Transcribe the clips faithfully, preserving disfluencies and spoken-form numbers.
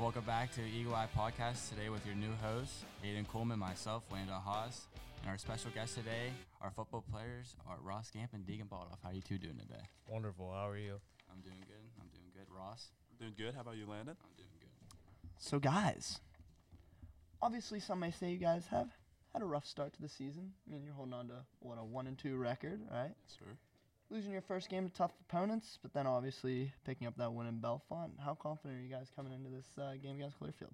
Welcome back to Eagle Eye Podcast today with your new hosts, Aiden Coleman, myself, Landon Haas, and our special guests today, our football players, are Ross Gamp and Deegan Baldoff. How are you two doing today? Wonderful. How are you? I'm doing good. I'm doing good. Ross? I'm doing good. How about you, Landon? I'm doing good. So, guys, obviously some may say you guys have had a rough start to the season. I mean, you're holding on to, what, a one and two record, right? Yes, sir. Losing your first game to tough opponents, but then obviously picking up that win in Belfont. How confident are you guys coming into this uh, game against Clearfield?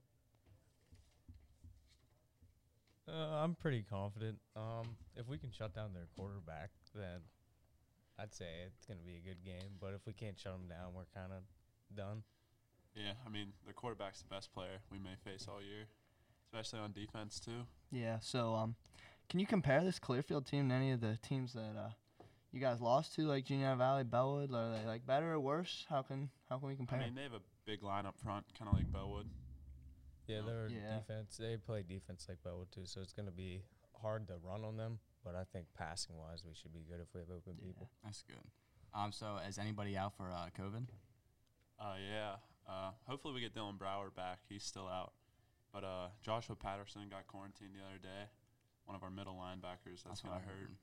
Uh, I'm pretty confident. Um, if we can shut down their quarterback, then I'd say it's going to be a good game. But if we can't shut them down, we're kind of done. Yeah, I mean, the quarterback's the best player we may face all year, especially on defense, too. Yeah, so um, can you compare this Clearfield team to any of the teams that uh, you guys lost to, like Junior Valley, Bellwood? Are they like better or worse? How can how can we compare? I mean, they have a big line up front, kind of like Bellwood. Yeah, their Yeah. defense, they play defense like Bellwood, too, so it's going to be hard to run on them. But I think passing-wise, we should be good if we have open Yeah. people. That's good. Um, so is anybody out for uh, COVID? Uh, yeah. Uh, hopefully we get Dylan Brower back. He's still out. But uh, Joshua Patterson got quarantined the other day, one of our middle linebackers. That's, That's going what to I hurt. heard.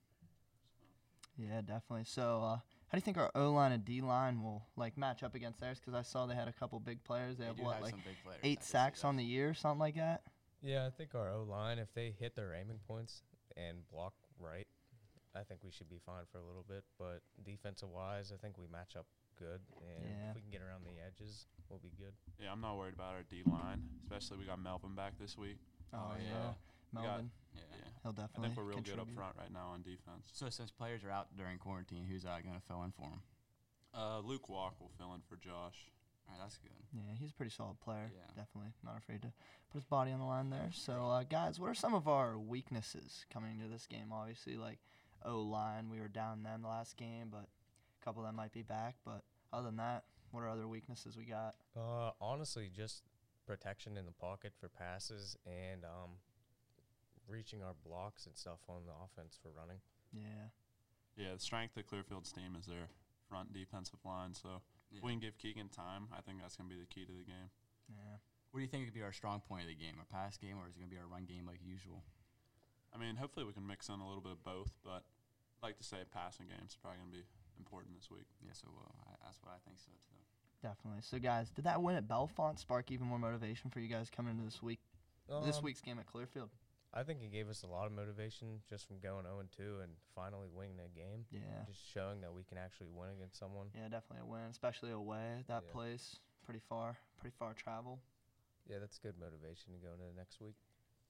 Yeah, definitely. So, uh, how do you think our O-line and D-line will like match up against theirs? Because I saw they had a couple big players. They, They have do what, have like some big players. I eight did see sacks that. on the year, something like that. Yeah, I think our O-line, if they hit their aiming points and block right, I think we should be fine for a little bit. But defensive-wise, I think we match up good. And Yeah. if we can get around the edges, we'll be good. Yeah, I'm not worried about our D-line, especially we got Melvin back this week. Oh, Oh, yeah, yeah. We got- Melvin, Yeah. Yeah. he'll I definitely. think we're real good up contribute. front right now on defense. So since players are out during quarantine, who's uh, going to fill in for them? Uh, Luke Walk will fill in for Josh. All right, that's good. Yeah, he's a pretty solid player. Yeah. Definitely not afraid to put his body on the line there. So, uh, guys, what are some of our weaknesses coming into this game? Obviously, like O-line, we were down them the last game, but a couple of them might be back. But other than that, what are other weaknesses we got? Uh, honestly, just protection in the pocket for passes and um, reaching our blocks and stuff on the offense for running. Yeah. Yeah, the strength of Clearfield's team is their front defensive line. So Yeah. if we can give Keegan time, I think that's going to be the key to the game. Yeah. What do you think would be our strong point of the game? Our pass game, or is it going to be our run game like usual? I mean, hopefully we can mix in a little bit of both, but I'd like to say passing game's probably going to be important this week. Yeah, so uh, I, that's what I think so too. Definitely. So, guys, did that win at Belfont spark even more motivation for you guys coming into this week, this Um, week's game at Clearfield? I think it gave us a lot of motivation just from going oh and two and finally winning a game. Yeah. Just showing that we can actually win against someone. Yeah, definitely a win, especially away at that Yeah. place. Pretty far, pretty far travel. Yeah, that's good motivation to go into the next week.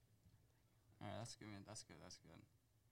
All right, that's good. Man. That's good. That's good.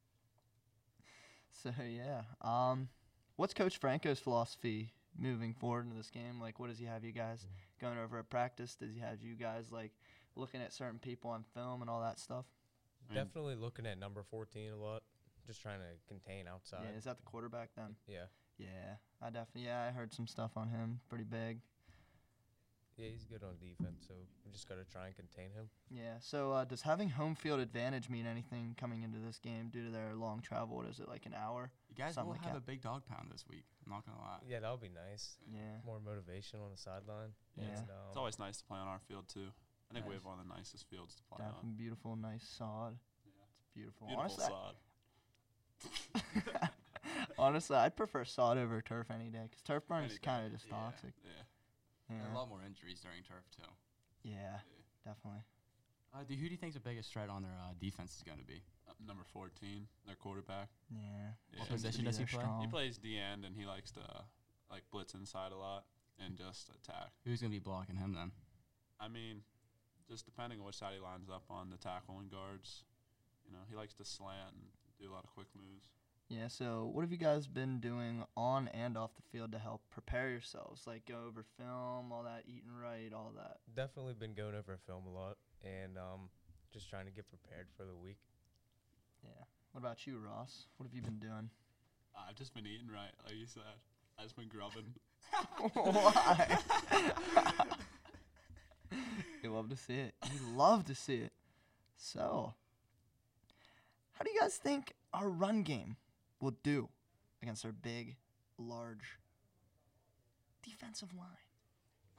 So yeah, um, what's Coach Franco's philosophy moving forward into this game? Like, what does he have you guys going over at practice? Does he have you guys like looking at certain people on film and all that stuff? I mean, Definitely looking at number fourteen a lot. Just trying to contain outside. Yeah, is that the quarterback then? Yeah. Yeah, I definitely. Yeah, I heard some stuff on him. Pretty big. Yeah, he's good on defense, so we just got to try and contain him. Yeah. So uh, does having home field advantage mean anything coming into this game due to their long travel? What is it, like an hour? You guys Something will like have that. a big dog pound this week. I'm not going to lie. Yeah, that'll be nice. Yeah. More motivation on the sideline. Yeah. And, It's um, always nice to play on our field, too. I think we Nice. have one of the nicest fields to play Definitely on. beautiful, nice sod. Yeah. It's beautiful. Beautiful Honestly, sod. honestly, I'd prefer sod over turf any day because turf burn Any is day, kind of just yeah. toxic. Yeah. Yeah. There are a lot more injuries during turf, too. Yeah, definitely. Uh, do, who do you think the biggest threat on their uh, defense is going to be? Uh, number fourteen, their quarterback. Yeah. Yeah. What Seems to position be does he their play? strong. He plays D end, and he likes to uh, like blitz inside a lot and just attack. Who's going to be blocking him then? I mean, just depending on which side he lines up on, the tackle and guards. You know, he likes to slant and do a lot of quick moves. Yeah, so what have you guys been doing on and off the field to help prepare yourselves? Like go over film, all that, eating right, all that. definitely been going over film a lot and um, just trying to get prepared for the week. Yeah. What about you, Ross? What have you been doing? I've just been eating right, like you said. I've just been grubbing. Why? You love to see it. You love to see it. So, how do you guys think our run game will do against our big, large defensive line?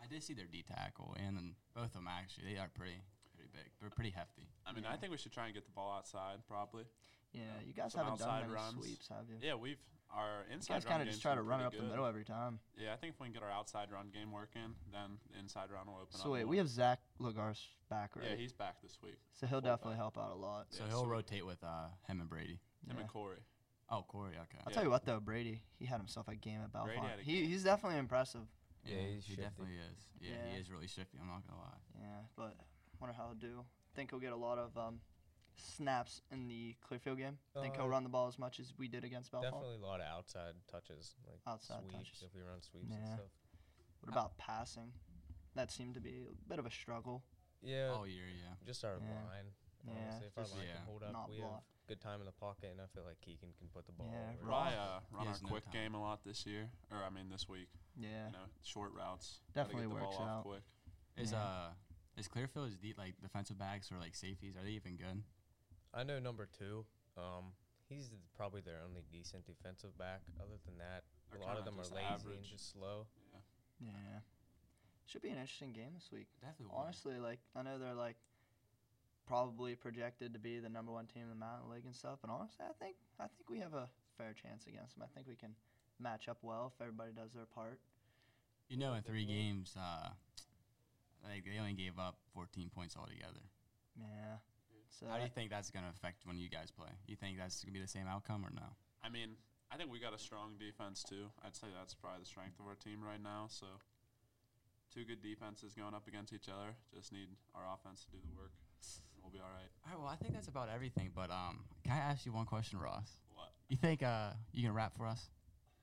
I did see their D tackle, and then both of them actually. They are pretty pretty big. They're pretty hefty. I mean, Yeah. I think we should try and get the ball outside, probably. Yeah, Yeah, you guys some haven't done outside many runs. sweeps, have you? Yeah, we've our You inside guys run kind of game's just try to been run it up pretty the good. middle every time. Yeah, I think if we can get our outside run game working, then the inside run will open up. So wait, more. we have Zach Lagarce back, right? Yeah, he's back this week. so he'll fullback. definitely help out a lot. So Yeah, he'll sweet. rotate with uh, him and Brady. Him Yeah. and Corey. Oh, Corey. Okay. I'll Yeah. tell you what though, Brady, he had himself a game at Brady Belfont. had a He game. he's definitely impressive. Yeah, he's he shifty. definitely is. Yeah, Yeah. he is really shifty. I'm not gonna lie. Yeah, but wonder how he'll do. Think he'll get a lot of um, snaps in the Clearfield game. Think he'll Uh, run the ball as much as we did against Belfont. Definitely a lot of outside touches, like Outside sweeps touches. if we run sweeps Yeah. and stuff. What about passing? That seemed to be a bit of a struggle. Yeah, All year, yeah. just our Yeah. line. Yeah, Honestly, if our just- line yeah, can hold up, not we block. have good time in the pocket, and I feel like Keegan can put the ball. Yeah, over. Raw. Rye uh, run He our has no quick time. game a lot this year, or I mean this week. Yeah. You know, short routes. Gotta Definitely get the works ball off out. quick. Is Yeah. uh is Clearfield's deep like defensive backs or like safeties? Are they even good? I know number two. Um, he's th- probably their only decent defensive back. Other than that, They're a lot of kinda them are just lazy and average. just slow. Yeah. Yeah. Should be an interesting game this week. Definitely. will. Honestly, like I know they're like probably projected to be the number one team in the Mountain League and stuff, but honestly, I think I think we have a fair chance against them. I think we can match up well if everybody does their part. You know, in three games, uh, like they only gave up fourteen points altogether. Yeah. So How do you think that's gonna affect when you guys play? You think that's gonna be the same outcome or no? I mean, I think we got a strong defense too. I'd say that's probably the strength of our team right now. So, two good defenses going up against each other. Just need our offense to do the work. We'll be all right. All right. Well, I think that's about everything. But um, can I ask you one question, Ross? What? You think uh you can rap for us?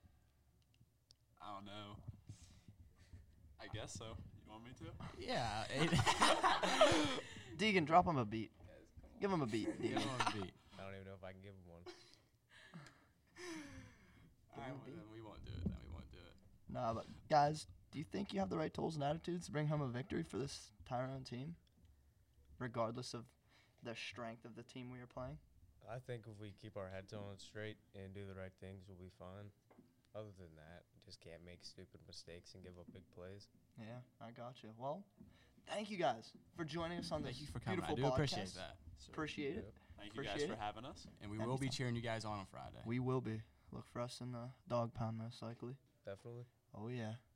I don't know. I guess so. You want me to? Yeah. Deegan, drop him a beat. Give him a beat. Give Deegan. him a beat. I don't even know if I can give him one. All right, well, then we won't do it. Then we won't do it. Nah, but guys, do you think you have the right tools and attitudes to bring home a victory for this Tyrone team, regardless of the strength of the team we are playing? I think if we keep our heads on straight and do the right things, we'll be fine. Other than that, just can't make stupid mistakes and give up big plays. Yeah, I got you. Well, thank you guys for joining us on Thank this you for coming. I beautiful do appreciate podcast. that. So, Appreciate it. Yep. thank you guys Appreciate for it. having us. And we will be Anytime. cheering you guys on on Friday. We will be. Look for us in the dog pound most likely. Definitely. Oh yeah.